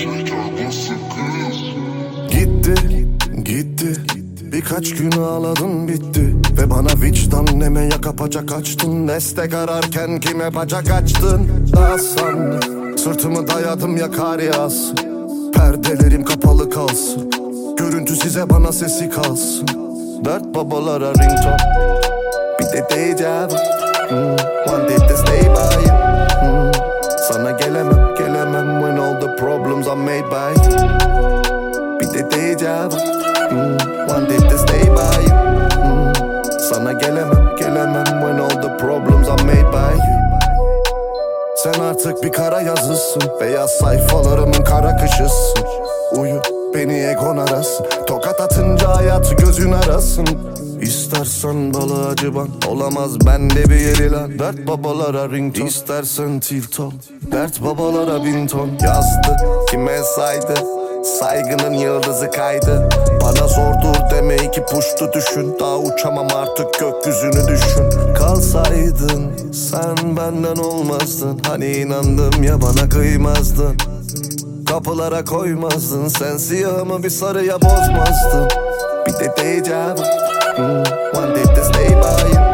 Gitti, gitti. Birkaç gün ağladın bitti. Ve bana vicdan neme yaka paça kaçtın. Destek ararken kime bacak açtın? Daha sandım, sırtımı dayadım ya kar yağsın. Perdelerim kapalı kalsın. Görüntü size bana sesi kalsın. Dert babalara ringtone. Bir de diyeceğim wanted to stay by you. Sana gelemem, gelemem when all the problems are made by you. Bir de diyeceğim wanted to stay by you. Sana gelemem, gelemem when all the problems are made by you. Sen artık bir kara yazısın. Beyaz sayfalarımın kara kışısın. Uyu beni egon arasın. Tokat atınca hayatı gözün arasın. İstersen balı acıban, olamaz bende bir yeri lan. Dert babalara ringtone. İstersen tilt ol, dert babalara bin ton. Yazdı kime saydı, saygının yıldızı kaydı. Bana zordur deme iki puştu düşün. Daha uçamam artık gökyüzünü düşün. Kalsaydın sen benden olmazdın. Hani inandım ya bana kıymazdın. Kapılara koymazdın. Sen siyahımı bir sarıya bozmazdın. Bir de diyeceğim wanted to stay by you.